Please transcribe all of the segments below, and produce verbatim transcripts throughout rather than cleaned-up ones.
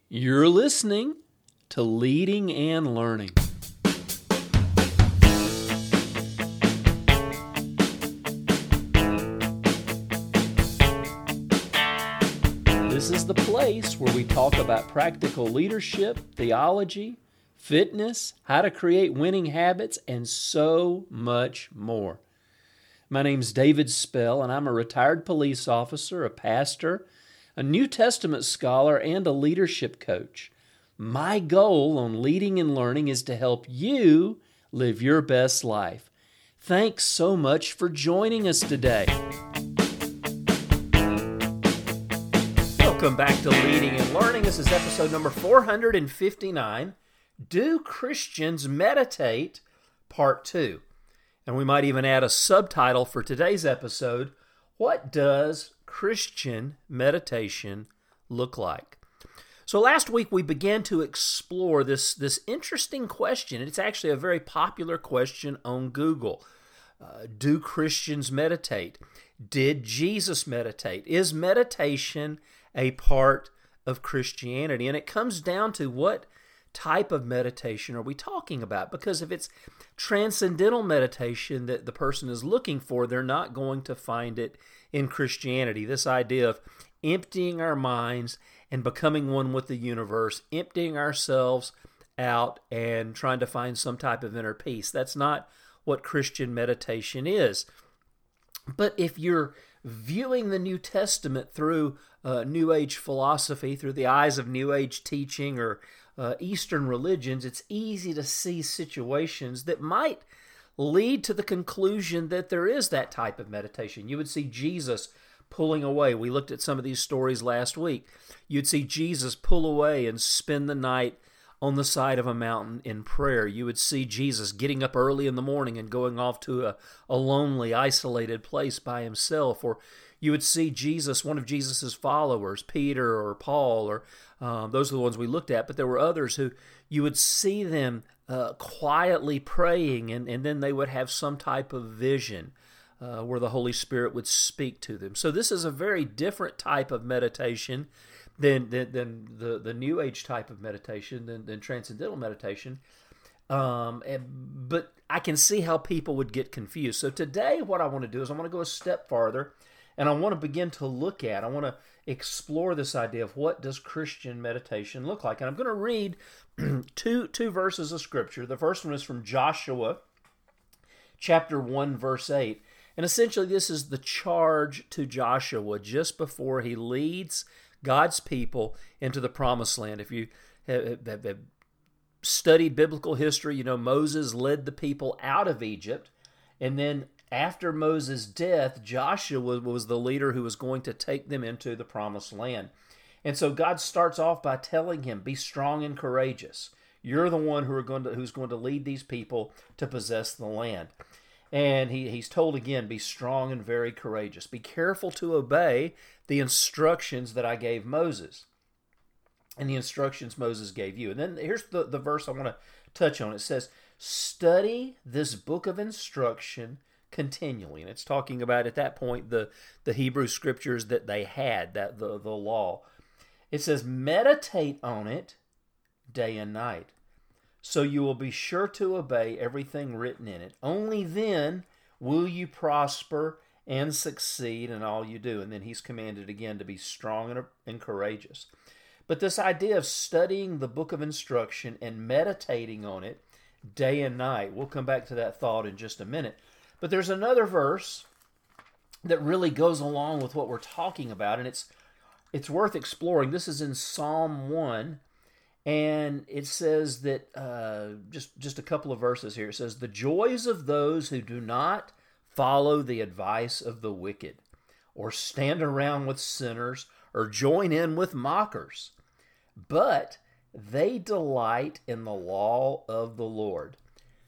You're listening to Leading and Learning. This is the place where we talk about practical leadership, theology, fitness, how to create winning habits, and so much more. My name's David Spell, and I'm a retired police officer, a pastor, a New Testament scholar, and a leadership coach. My goal on Leading and Learning is to help you live your best life. Thanks so much for joining us today. Welcome back to Leading and Learning. This is episode number four hundred fifty-nine, Do Christians Meditate? Part two. And we might even add a subtitle for today's episode, What Does Christian Meditation Look Like? So last week we began to explore this, this interesting question. It's actually a very popular question on Google. Uh, do Christians meditate? Did Jesus meditate? Is meditation a part of Christianity? And it comes down to what type of meditation are we talking about? Because if it's transcendental meditation that the person is looking for, they're not going to find it in Christianity. This idea of emptying our minds and becoming one with the universe, emptying ourselves out and trying to find some type of inner peace. That's not what Christian meditation is. But if you're viewing the New Testament through uh, New Age philosophy, through the eyes of New Age teaching or uh, Eastern religions, it's easy to see situations that might lead to the conclusion that there is that type of meditation. You would see Jesus pulling away. We looked at some of these stories last week. You'd see Jesus pull away and spend the night on the side of a mountain in prayer. You would see Jesus getting up early in the morning and going off to a, a lonely, isolated place by himself. Or you would see Jesus, one of Jesus's followers, Peter or Paul, or um, those are the ones we looked at, but there were others who you would see them uh, quietly praying, and, and then they would have some type of vision uh, where the Holy Spirit would speak to them. So this is a very different type of meditation than than, than the, the New Age type of meditation, than, than transcendental meditation. Um, and, but I can see how people would get confused. So today what I want to do is I want to go a step farther, and I want to begin to look at, I want to explore this idea of what does Christian meditation look like. And I'm going to read two, two verses of Scripture. The first one is from Joshua, chapter one, verse eight. And essentially this is the charge to Joshua just before he leads God's people into the promised land. If you have, have, have studied biblical history, you know Moses led the people out of Egypt, and then after Moses' death, Joshua was the leader who was going to take them into the promised land. And so God starts off by telling him, be strong and courageous. You're the one who are going to, who's going to lead these people to possess the land. And he, he's told again, be strong and very courageous. Be careful to obey the instructions that I gave Moses. And the instructions Moses gave you. And then here's the, the verse I want to touch on. It says, study this book of instruction continually. And it's talking about, at that point, the, the Hebrew scriptures that they had, that the, the law. It says, meditate on it day and night, so you will be sure to obey everything written in it. Only then will you prosper and succeed in all you do. And then he's commanded again to be strong and, and courageous. But this idea of studying the book of instruction and meditating on it day and night, we'll come back to that thought in just a minute. But there's another verse that really goes along with what we're talking about, and it's it's worth exploring. This is in Psalm one, and it says that, uh, just, just a couple of verses here, it says, the joys of those who do not follow the advice of the wicked, or stand around with sinners, or join in with mockers, but they delight in the law of the Lord,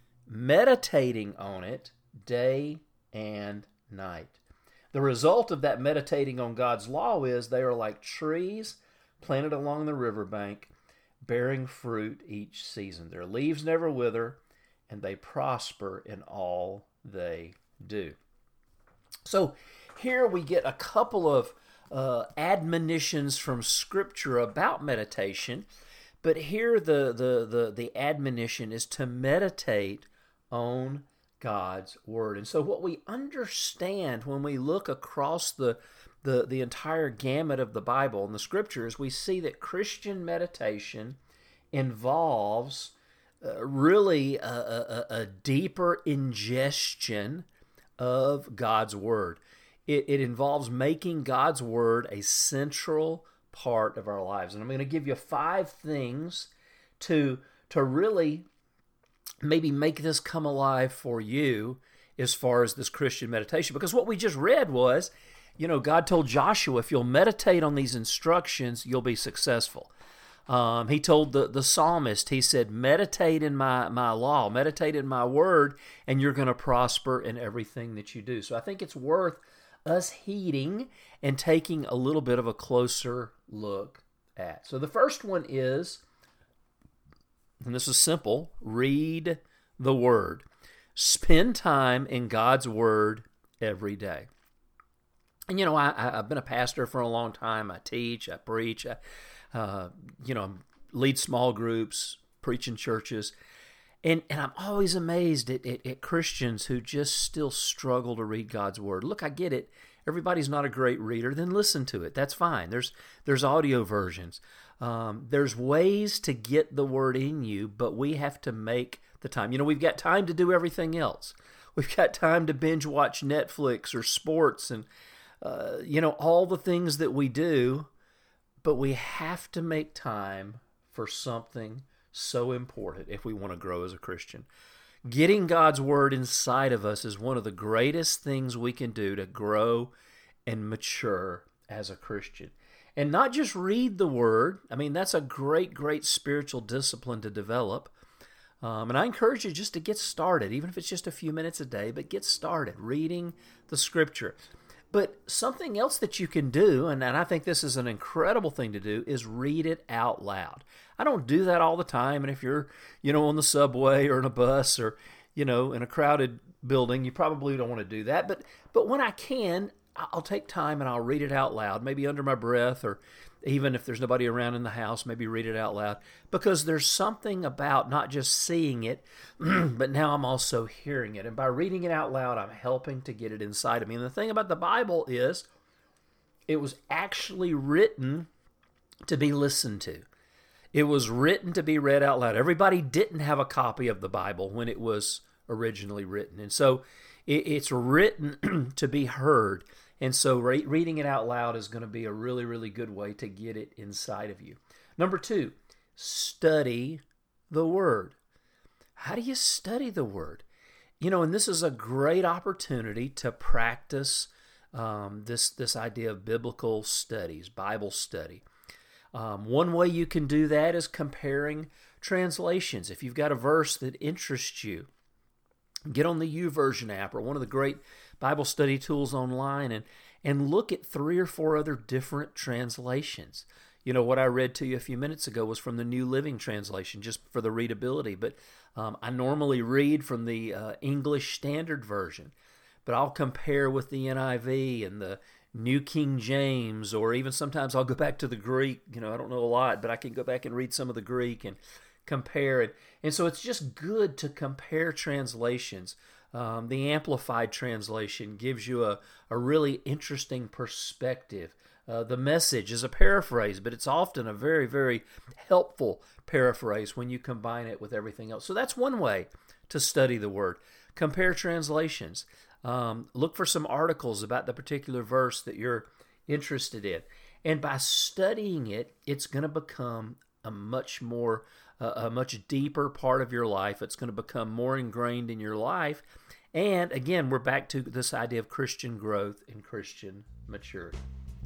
meditating on it day and night. The result of that meditating on God's law is they are like trees planted along the riverbank, bearing fruit each season. Their leaves never wither, and they prosper in all they do. So here we get a couple of uh, admonitions from Scripture about meditation, but here the, the, the, the admonition is to meditate on God's Word. And so what we understand when we look across the, the, the entire gamut of the Bible and the Scriptures, we see that Christian meditation involves uh, really a, a, a deeper ingestion of God's Word. It, it involves making God's Word a central part of our lives. And I'm going to give you five things to, to really maybe make this come alive for you as far as this Christian meditation. Because what we just read was, you know, God told Joshua, if you'll meditate on these instructions, you'll be successful. Um, he told the, the psalmist, he said, meditate in my, my law, meditate in my word, and you're going to prosper in everything that you do. So I think it's worth us heeding and taking a little bit of a closer look at. So the first one is, and this is simple, read the Word. Spend time in God's Word every day. And, you know, I, I've been a pastor for a long time. I teach, I preach, I, uh, you know, lead small groups, preach in churches. And, and I'm always amazed at, at, at Christians who just still struggle to read God's Word. Look, I get it. Everybody's not a great reader. Then listen to it. That's fine. There's there's audio versions. Um, there's ways to get the Word in you, but we have to make the time. You know, we've got time to do everything else. We've got time to binge watch Netflix or sports and, uh, you know, all the things that we do, but we have to make time for something so important if we want to grow as a Christian. Getting God's Word inside of us is one of the greatest things we can do to grow and mature as a Christian. And not just read the Word. I mean, that's a great, great spiritual discipline to develop. Um, and I encourage you just to get started, even if it's just a few minutes a day, but get started reading the Scripture. But something else that you can do, and, and I think this is an incredible thing to do, is read it out loud. I don't do that all the time, and if you're, you know, on the subway or in a bus or, you know, in a crowded building, you probably don't want to do that. But but when I can, I'll take time and I'll read it out loud, maybe under my breath, or even if there's nobody around in the house, maybe read it out loud. Because there's something about not just seeing it, but now I'm also hearing it. And by reading it out loud, I'm helping to get it inside of me. And the thing about the Bible is, it was actually written to be listened to. It was written to be read out loud. Everybody didn't have a copy of the Bible when it was originally written. And so it, it's written to be heard. And so re- reading it out loud is going to be a really, really good way to get it inside of you. Number two, study the Word. How do you study the Word? You know, and this is a great opportunity to practice um, this, this idea of biblical studies, Bible study. Um, one way you can do that is comparing translations. If you've got a verse that interests you, get on the YouVersion app or one of the great Bible study tools online and, and look at three or four other different translations. You know, what I read to you a few minutes ago was from the New Living Translation, just for the readability. But um, I normally read from the uh, English Standard Version, but I'll compare with the N I V and the New King James, or even sometimes I'll go back to the Greek. You know, I don't know a lot, but I can go back and read some of the Greek and compare it. And so it's just good to compare translations. Um, the Amplified Translation gives you a, a really interesting perspective. Uh, the Message is a paraphrase, but it's often a very, very helpful paraphrase when you combine it with everything else. So that's one way to study the Word. Compare translations. Um, look for some articles about the particular verse that you're interested in. And by studying it, it's going to become a much more, uh, a much deeper part of your life. It's going to become more ingrained in your life. And again, we're back to this idea of Christian growth and Christian maturity.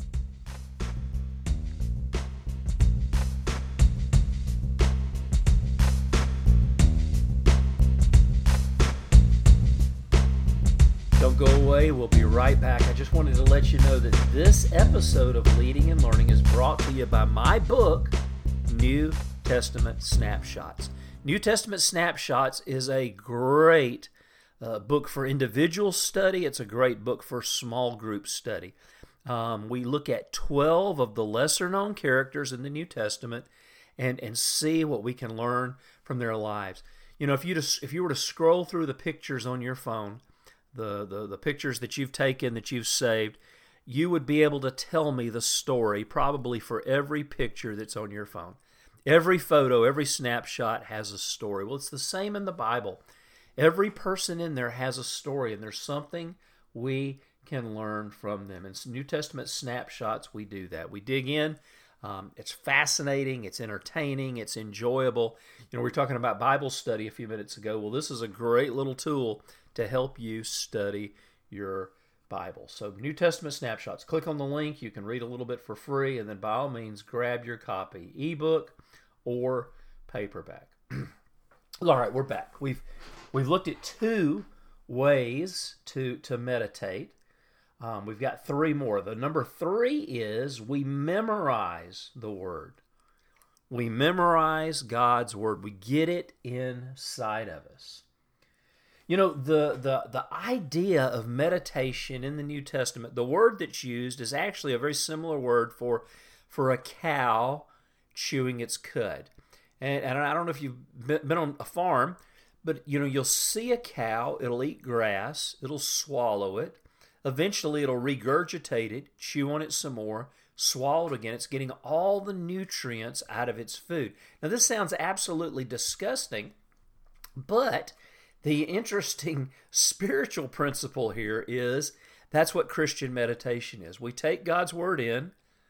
Don't go away. We'll be right back. I just wanted to let you know that this episode of Leading and Learning is brought to you by my book, New Testament Snapshots. New Testament Snapshots is a great uh, book for individual study. It's a great book for small group study. Um, we look at twelve of the lesser-known characters in the New Testament and, and see what we can learn from their lives. You know, if you just, if you were to scroll through the pictures on your phone, the, the, the pictures that you've taken, that you've saved, you would be able to tell me the story probably for every picture that's on your phone. Every photo, every snapshot has a story. Well, it's the same in the Bible. Every person in there has a story, and there's something we can learn from them. In New Testament snapshots, we do that. We dig in. Um, it's fascinating. It's entertaining. It's enjoyable. You know, we were talking about Bible study a few minutes ago. Well, this is a great little tool to help you study your Bible. So New Testament snapshots. Click on the link. You can read a little bit for free, and then by all means, grab your copy, ebook or paperback. All right, we're back. We've we've looked at two ways to to meditate. Um, we've got three more. The number three is we memorize the Word. We memorize God's Word. We get it inside of us. You know, the, the, the idea of meditation in the New Testament, the word that's used is actually a very similar word for, for a cow chewing its cud. And, and I don't know if you've been on a farm, but, you know, you'll see a cow, it'll eat grass, it'll swallow it. Eventually, it'll regurgitate it, chew on it some more, swallow it again. It's getting all the nutrients out of its food. Now, this sounds absolutely disgusting, but the interesting spiritual principle here is that's what Christian meditation is. We take God's Word in,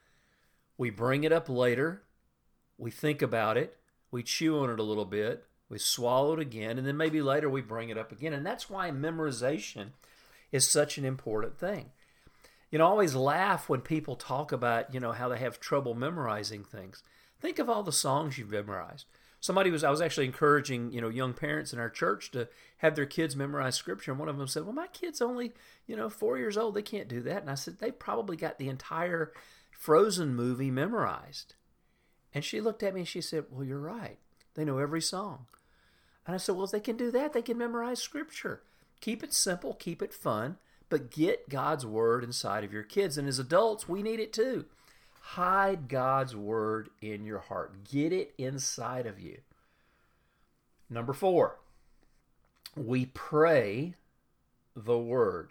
we bring it up later, we think about it, we chew on it a little bit, we swallow it again, and then maybe later we bring it up again. And that's why memorization is such an important thing. You know, I always laugh when people talk about, you know, how they have trouble memorizing things. Think of all the songs you've memorized. Somebody was, I was actually encouraging, you know, young parents in our church to have their kids memorize Scripture. And one of them said, well, my kid's only, you know, four years old. They can't do that. And I said, they probably got the entire Frozen movie memorized. And she looked at me and she said, well, you're right. They know every song. And I said, well, if they can do that, they can memorize Scripture. Keep it simple, keep it fun, but get God's Word inside of your kids. And as adults, we need it too. Hide God's Word in your heart. Get it inside of you. Number four, we pray the Word.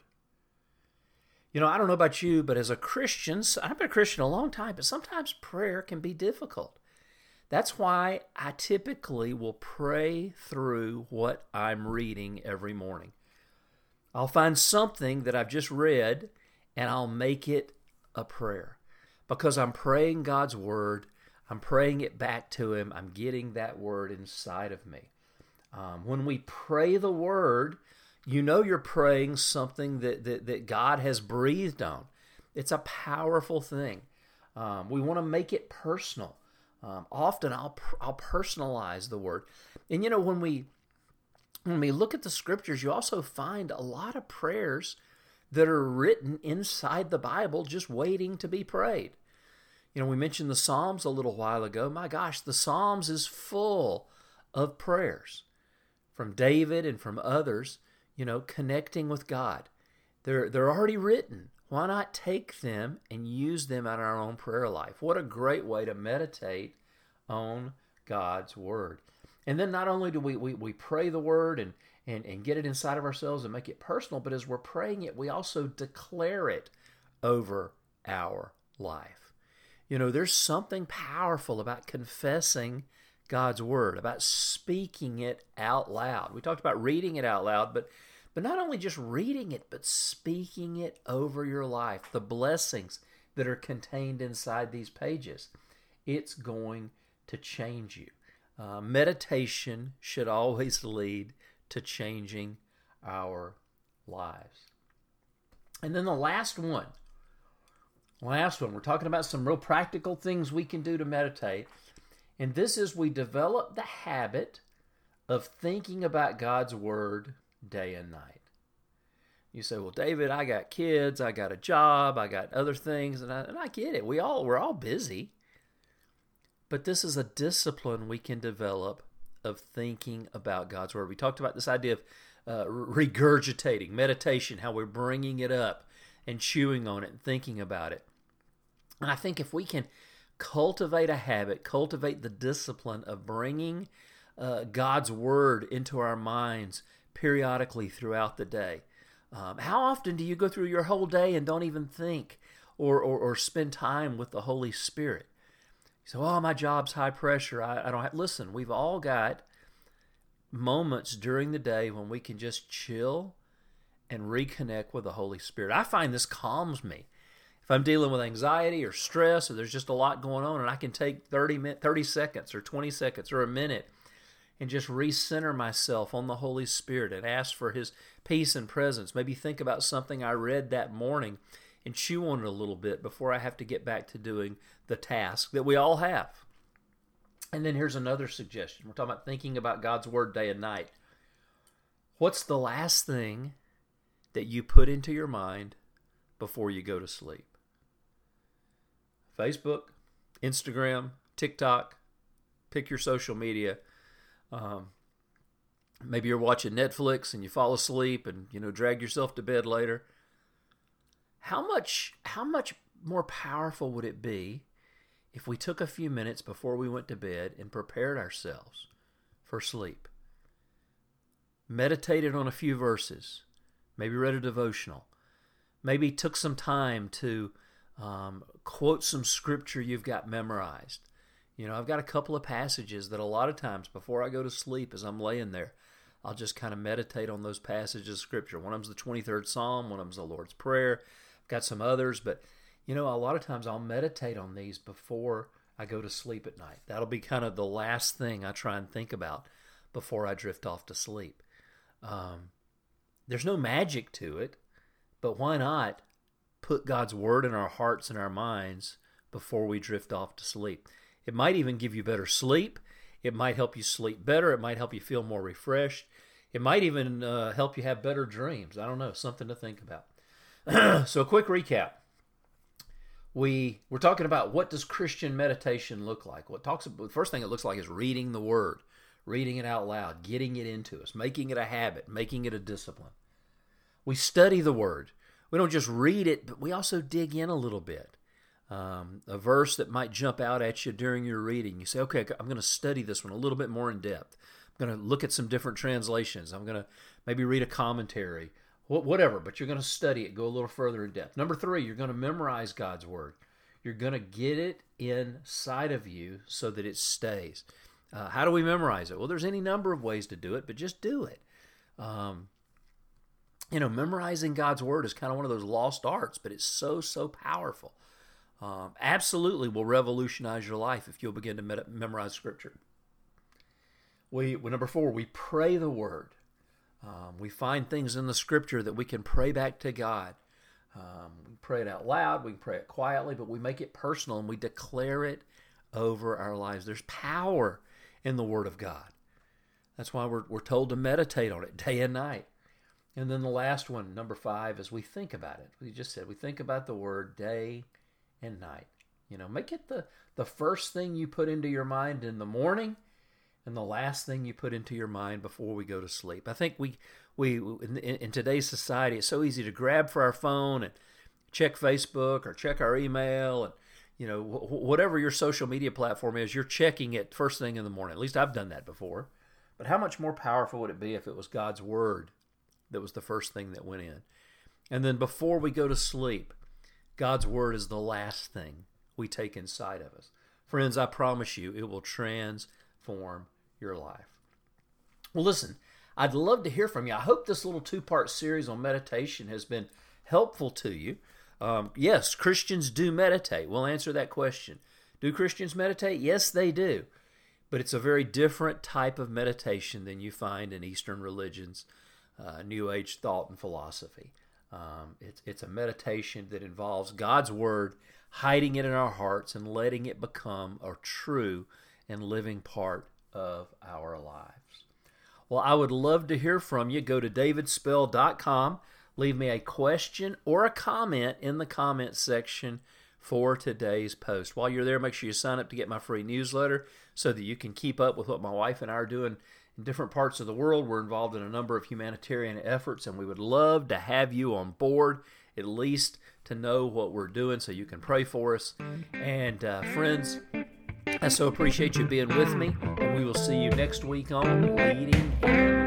You know, I don't know about you, but as a Christian, I've been a Christian a long time, but sometimes prayer can be difficult. That's why I typically will pray through what I'm reading every morning. I'll find something that I've just read, and I'll make it a prayer. Because I'm praying God's Word, I'm praying it back to Him, I'm getting that Word inside of me. Um, when we pray the Word, you know you're praying something that, that, that God has breathed on. It's a powerful thing. Um, we want to make it personal. Um, often I'll I'll personalize the Word. And you know, when we when we look at the Scriptures, you also find a lot of prayers that are written inside the Bible just waiting to be prayed. You know, we mentioned the Psalms a little while ago. My gosh, the Psalms is full of prayers from David and from others, you know, connecting with God. They're, they're already written. Why not take them and use them in our own prayer life? What a great way to meditate on God's Word. And then not only do we, we, we pray the Word and, and, and get it inside of ourselves and make it personal, but as we're praying it, we also declare it over our life. You know, there's something powerful about confessing God's Word, about speaking it out loud. We talked about reading it out loud, but but not only just reading it, but speaking it over your life, the blessings that are contained inside these pages. It's going to change you. Uh, meditation should always lead to changing our lives. And then the last one, last one, we're talking about some real practical things we can do to meditate. And this is we develop the habit of thinking about God's Word day and night. You say, well, David, I got kids, I got a job, I got other things, and I, and I get it. We all, we're all busy. But this is a discipline we can develop of thinking about God's Word. We talked about this idea of uh, regurgitating, meditation, how we're bringing it up and chewing on it and thinking about it. And I think if we can cultivate a habit, cultivate the discipline of bringing uh, God's Word into our minds periodically throughout the day. Um, how often do you go through your whole day and don't even think or, or, or spend time with the Holy Spirit? You say, oh, my job's high pressure. I, I don't have... Listen, we've all got moments during the day when we can just chill and reconnect with the Holy Spirit. I find this calms me. If I'm dealing with anxiety or stress or there's just a lot going on, and I can take thirty, thirty seconds or twenty seconds or a minute and just recenter myself on the Holy Spirit and ask for His peace and presence. Maybe think about something I read that morning and chew on it a little bit before I have to get back to doing the task that we all have. And then here's another suggestion. We're talking about thinking about God's Word day and night. What's the last thing that you put into your mind before you go to sleep? Facebook, Instagram, TikTok, pick your social media. Um, maybe you're watching Netflix and you fall asleep and, you know, drag yourself to bed later. How much, how much more powerful would it be if we took a few minutes before we went to bed and prepared ourselves for sleep? Meditated on a few verses, maybe read a devotional, maybe took some time to um, quote some scripture you've got memorized. You know, I've got a couple of passages that a lot of times before I go to sleep, as I'm laying there, I'll just kind of meditate on those passages of scripture. One of them's the twenty-third Psalm, one of them's the Lord's Prayer. I've got some others, but, you know, a lot of times I'll meditate on these before I go to sleep at night. That'll be kind of the last thing I try and think about before I drift off to sleep. Um, there's no magic to it, but why not put God's Word in our hearts and our minds before we drift off to sleep? It might even give you better sleep. It might help you sleep better. It might help you feel more refreshed. It might even uh, help you have better dreams. I don't know, something to think about. So a quick recap. We, we're talking about what does Christian meditation look like? What talks about, the first thing it looks like is reading the Word, reading it out loud, getting it into us, making it a habit, making it a discipline. We study the Word. We don't just read it, but we also dig in a little bit. Um, a verse that might jump out at you during your reading. You say, okay, I'm going to study this one a little bit more in depth. I'm going to look at some different translations. I'm going to maybe read a commentary, whatever, but you're going to study it, go a little further in depth. Number three, you're going to memorize God's Word. You're going to get it inside of you so that it stays. Uh, how do we memorize it? Well, there's any number of ways to do it, but just do it. Um, you know, memorizing God's Word is kind of one of those lost arts, but it's so, so powerful. Um, absolutely will revolutionize your life if you'll begin to med- memorize Scripture. We, well, number four, we pray the Word. Um, we find things in the Scripture that we can pray back to God. Um, we pray it out loud, we can pray it quietly, but we make it personal and we declare it over our lives. There's power in the Word of God. That's why we're, we're told to meditate on it day and night. And then the last one, number five, is we think about it. We just said we think about the Word day and night. You know, make it the, the first thing you put into your mind in the morning and the last thing you put into your mind before we go to sleep. I think we, we in, in today's society, it's so easy to grab for our phone and check Facebook or check our email and, you know, wh- whatever your social media platform is, you're checking it first thing in the morning. At least I've done that before. But how much more powerful would it be if it was God's Word that was the first thing that went in? And then before we go to sleep, God's Word is the last thing we take inside of us. Friends, I promise you, it will transform your life. Well, listen, I'd love to hear from you. I hope this little two-part series on meditation has been helpful to you. Um, yes, Christians do meditate. We'll answer that question. Do Christians meditate? Yes, they do. But it's a very different type of meditation than you find in Eastern religions, uh, New Age thought and philosophy. Um, it's, it's a meditation that involves God's Word, hiding it in our hearts and letting it become a true and living part of our lives. Well, I would love to hear from you. Go to david spell dot com. Leave me a question or a comment in the comment section for today's post. While you're there, make sure you sign up to get my free newsletter so that you can keep up with what my wife and I are doing in different parts of the world. We're involved in a number of humanitarian efforts, and we would love to have you on board at least to know what we're doing so you can pray for us. And uh, friends, I so appreciate you being with me, and we will see you next week on Leading in